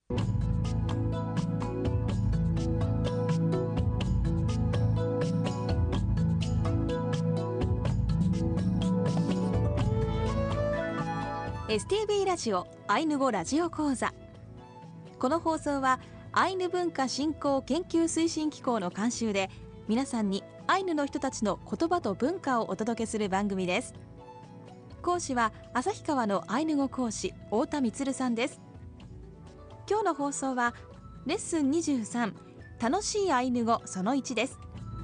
STB ラジオアイヌ語ラジオ講座。この放送はアイヌ文化振興研究推進機構の監修で、皆さんにアイヌの人たちの言葉と文化をお届けする番組です。講師は旭川のアイヌ語講師太田充さんです。今日の放送はレッスン23、楽しいアイヌ語その1です。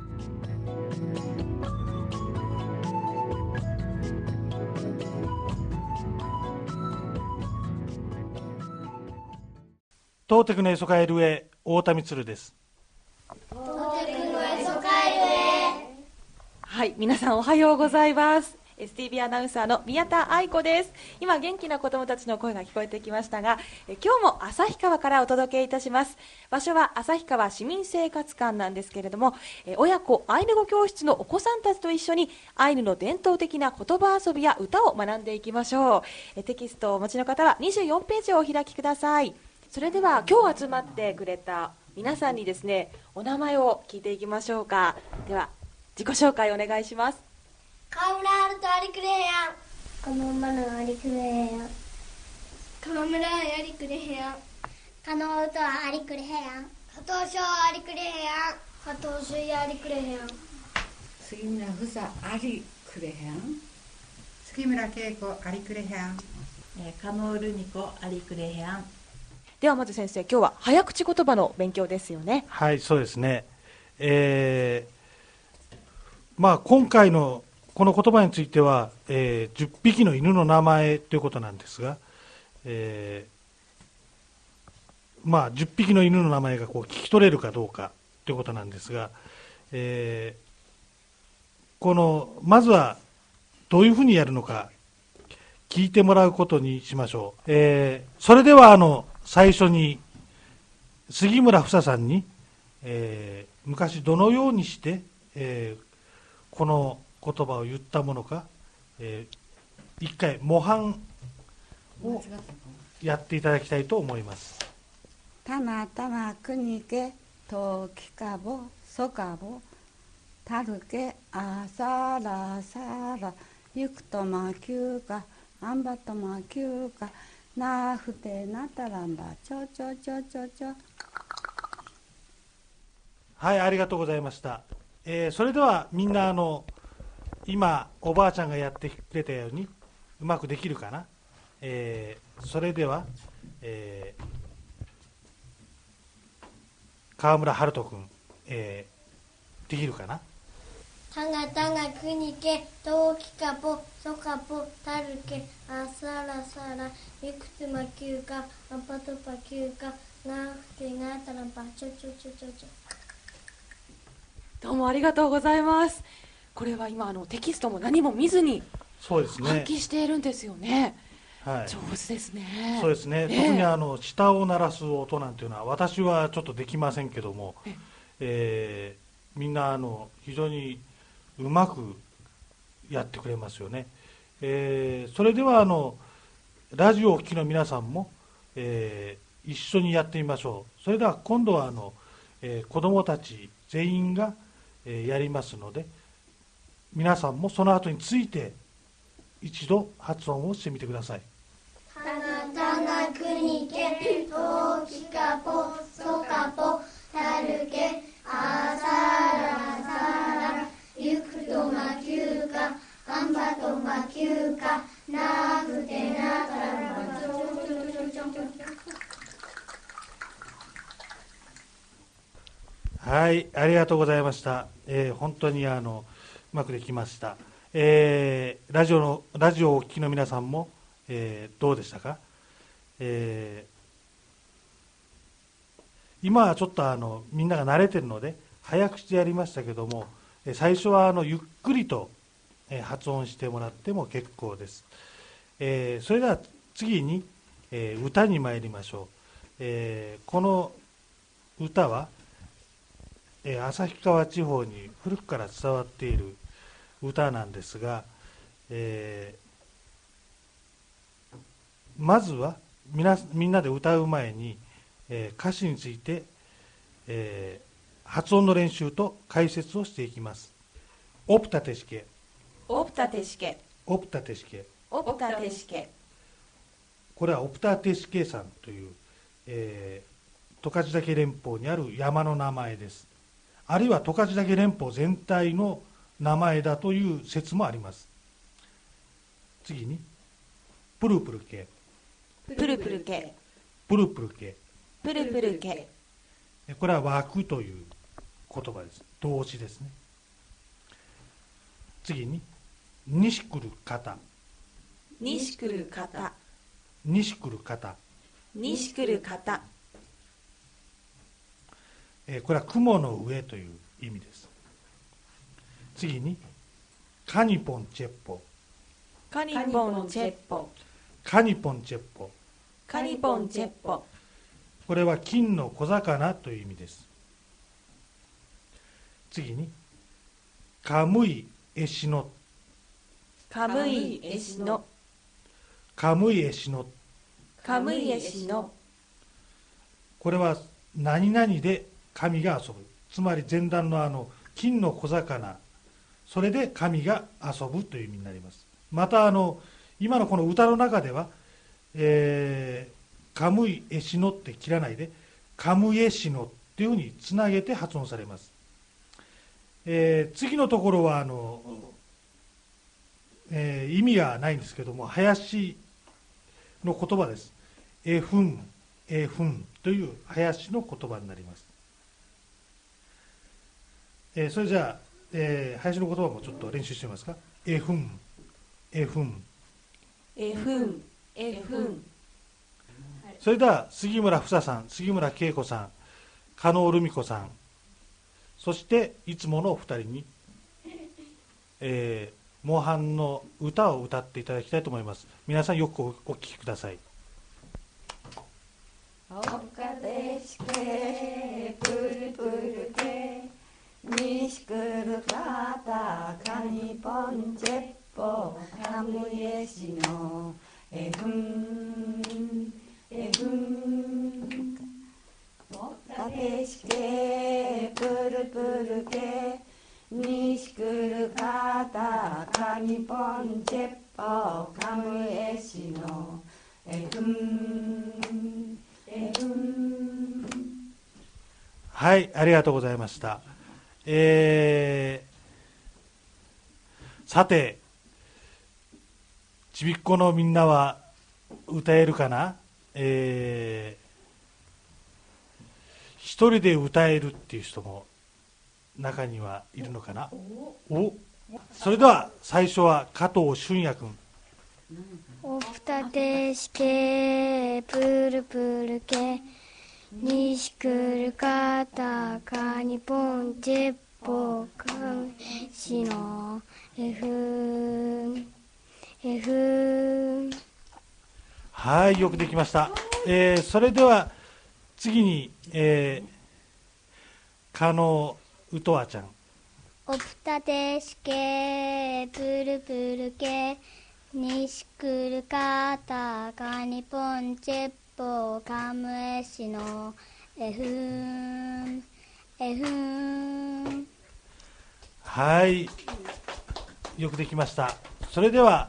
トーテクのエソカエルへ、太田充です。 トーテクのエソカエルへ。 はい、皆さんおはようございます。STB アナウンサーの宮田愛子です。今元気な子どもたちの声が聞こえてきましたが、今日も旭川からお届けいたします。場所は旭川市民生活館なんですけれども、親子アイヌ語教室のお子さんたちと一緒にアイヌの伝統的な言葉遊びや歌を学んでいきましょう。テキストをお持ちの方は24ページをお開きください。それでは今日集まってくれた皆さんにですね、お名前を聞いていきましょうか。では自己紹介お願いします。 川村春とアリクレヘアン。このまのアリクレヘアン。川村アリクレヘアン。加納うとアリクレヘアン。加藤翔アリクレヘアン。加藤修也アリクレヘアン。 杉村ふさアリクレヘアン。 杉村恵子アリクレヘアン。 加納ルニコアリクレヘアン。 ではまず先生、今日は早口言葉の勉強ですよね。 はい、そうですね。今回のこの言葉については、10匹の犬の名前ということなんですが、10匹の犬の名前がこう聞き取れるかどうかということなんですが、まずはどういうふうにやるのか聞いてもらうことにしましょう。それでは最初に杉村房さんに、昔どのようにして、この言葉を言ったものか、一回模範をやっていただきたいと思います。 たなたなくにけときかぼそかぼたるけあさらさらゆくとまきゅうかあんばとまきゅうかなふてなたらんばちょちょちょちょちょ。 はい、ありがとうございました。それではみんな今おばあちゃんがやってくれたようにうまくできるかな。それでは、川村春人君、できるかな。 たがたがくにけとうきかぽそかぽたるけあさらさらゆくつまきゅうかあぱとぱきゅうかなふてなたらんぱちょちょちょちょちょ。 どうもありがとうございます。これは今テキストも何も見ずにそうですね、 暗記しているんですよね。 はい、 上手ですね。 そうですね、特に舌を鳴らす音なんていうのは私はちょっとできませんけども、みんな非常にうまくやってくれますよね。それではラジオをお聞きの皆さんも、一緒にやってみましょう。それでは今度は子どもたち全員が、やりますので、皆さんもその後について一度発音をしてみてください。 たなたなくにけとうきかぽそかぽたるけあさらさらゆくとまきゅうかあんばとまきゅうかなふてなたらばちょちょちょちょちょ。 はい、ありがとうございました。本当にうまくできました。ラジオをお聞きの皆さんも、どうでしたか。今はちょっとみんなが慣れてるので早口でやりましたけども、最初はゆっくりと、発音してもらっても結構です。それでは次に、歌に参りましょう。この歌は旭川地方に古くから伝わっている歌なんですが、まずはみんなで歌う前に、 歌詞について、発音の練習と解説をしていきます。オプタテシケ、 オプタテシケ、 オプタテシケ、 オプタテシケ。 これはオプタテシケ山という、十勝岳連峰にある山の名前です。あるいは十勝岳連峰全体の名前だという説もあります。次にプルプルケ、 プルプルケ、 プルプルケ、 プルプルケ。 これは枠という言葉です。動詞ですね。次にニシクルカタ、 ニシクルカタ、 ニシクルカタ、 ニシクルカタ。 これは雲の上という意味です。次にカニポンチェッポ、 カニポンチェッポ、 カニポンチェッポ、 カニポンチェッポ。 これは金の小魚という意味です。次にカムイエシノ、 カムイエシノ、 カムイエシノ、 カムイエシノ。 これは何々で神が遊ぶ、つまり前段の金の小魚、それで神が遊ぶという意味になります。また今のこの歌の中では、カムイエシノって切らないでカムイエシノっていうふうにつなげて発音されます。次のところは意味はないんですけども、林の言葉です。エフン、エフンという林の言葉になります。それじゃあ、林の言葉もちょっと練習してみますか。エフン、エフン、 エフン、エフン。 それでは杉村房さん、杉村恵子さん、加納留美子さん、そしていつものお二人に、模範の歌を歌っていただきたいと思います。皆さんよくお聞きください。 オプタテシケ、プルプルケ、ニシクルカタ、カニポンチェッポ、カムイエシノ、エフン、エフン。オプタテシケ、プルプルケ、ニシクルカタ、カニポンチェッポ、カムイエシノ、エフン、エフン。 はい、ありがとうございました。さて、ちびっこのみんなは歌えるかな。一人で歌えるっていう人も中にはいるのかな。お、それでは最初は加藤俊也君。 オプタテシケ、プルプルケ、ニシクルカタ、カニポンチェッポ、カムイシノ、エフン、エフン。 はい、よくできました。それでは次に、加納うとわちゃん。 オプタテシケ、プルプルケ、ニシクルカタ、カニポンチェッポ、カムエシノ、エフン、エフン。 はい、よくできました。それでは、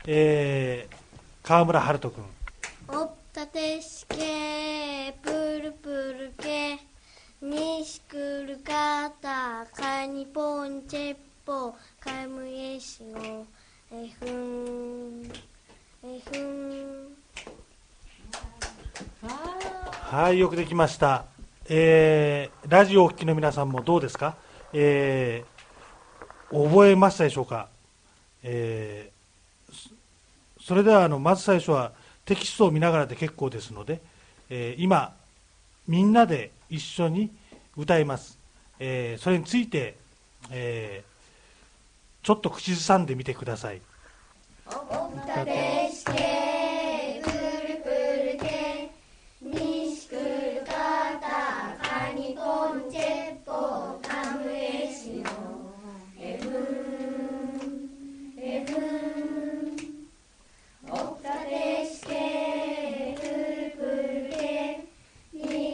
川村春人君。 オプタテシケ、プルプルケ、ニシクルカタ、カニポンチェッポ、カムエシノ、エフン、エフン。 はい、よくできました。ラジオをお聞きの皆さんもどうですか。覚えましたでしょうか。それではまず最初はテキストを見ながらで結構ですので、今みんなで一緒に歌います。それについて、ちょっと口ずさんでみてください。 オプタテシケ、プルプルケ、ニシクルカタ、カニポンチェッポ、カムエシノ、エフン、エフン。オプタテシケ、プルプルケ、ニ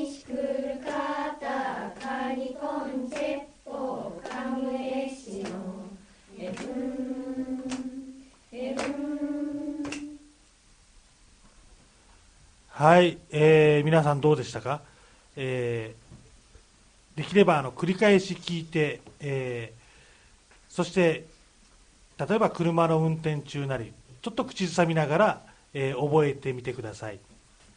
はい、皆さんどうでしたか。できれば繰り返し聞いて、そして例えば車の運転中なりちょっと口ずさみながら、覚えてみてください。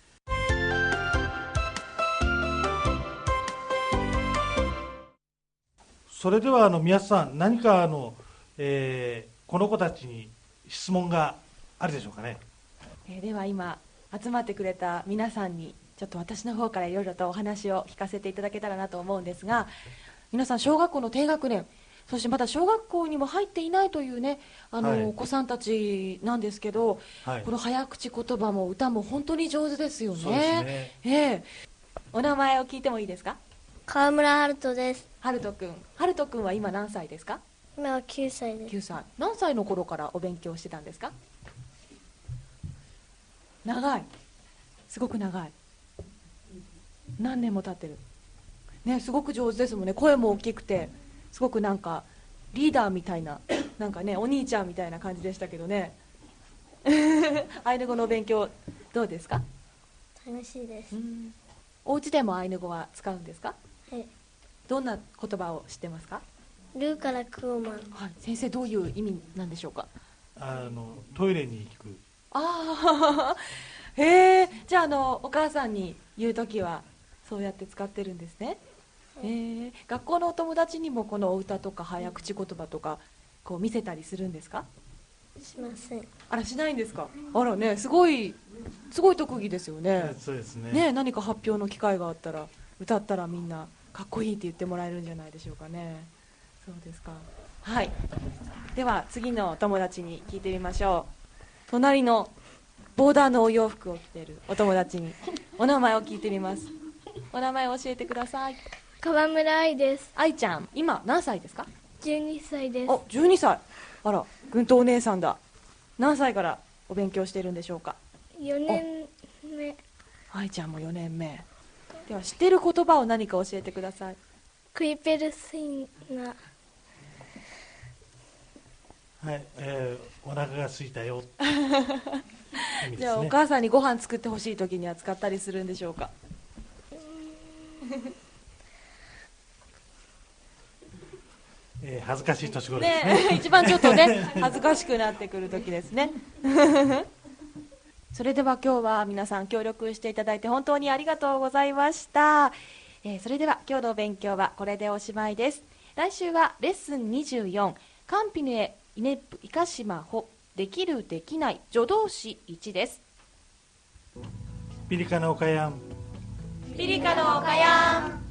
それでは宮津さん、何かこの子たちに質問があるでしょうかね。 では今集まってくれた皆さんにちょっと私の方からいろいろとお話を聞かせていただけたらなと思うんですが、皆さん小学校の低学年、そしてまだ小学校にも入っていないというね、お子さんたちなんですけど、この早口言葉も歌も本当に上手ですよね。 そうですね。 お名前を聞いてもいいですか。 川村春人です。 春人くんは今何歳ですか。 今は9歳です。 9歳。何歳の頃からお勉強してたんですか。長い、すごく長い、何年も経ってるね。すごく上手ですもんね。声も大きくてすごくなんかリーダーみたいな、なんかね、お兄ちゃんみたいな感じでしたけどねアイヌ語の勉強どうですか。 楽しいです。 お家でもアイヌ語は使うんですか。 はい。 どんな言葉を知ってますか。 ルーからクオマン。 はい、先生どういう意味なんでしょうか。 トイレに行く。 ああへえ。じゃあお母さんに言うときはそうやって使ってるんですね。学校のお友達にもこのお歌とか早口言葉とかこう見せたりするんですか。 しません。 あら、しないんですか。あらね、すごい特技ですよね。 そうですね。 ね、何か発表の機会があったら歌ったらみんなかっこいいって言ってもらえるんじゃないでしょうかね。そうですか。はい。では次のお友達に聞いてみましょう。隣のボーダーのお洋服を着ているお友達にお名前を聞いてみます。お名前を教えてください。 川村愛です。 愛ちゃん、今何歳ですか。 12歳です。 お、12歳。あら、ぐんとお姉さんだ。何歳からお勉強しているんでしょうか。 4年目。 愛ちゃんも4年目。では知っている言葉を何か教えてください。 クイペルスイナ。 はい、お腹が空いたよ意味ですね。 じゃあお母さんにご飯作ってほしい時には使ったりするんでしょうか。 恥ずかしい年頃ですね。 一番ちょっとね恥ずかしくなってくる時ですねそれでは今日は皆さん協力していただいて本当にありがとうございました。それでは今日の勉強はこれでおしまいです。来週はレッスン24カンピヌエイネップイカシマホできるできない助動詞1です。 ピリカの岡山。 ピリカの岡山。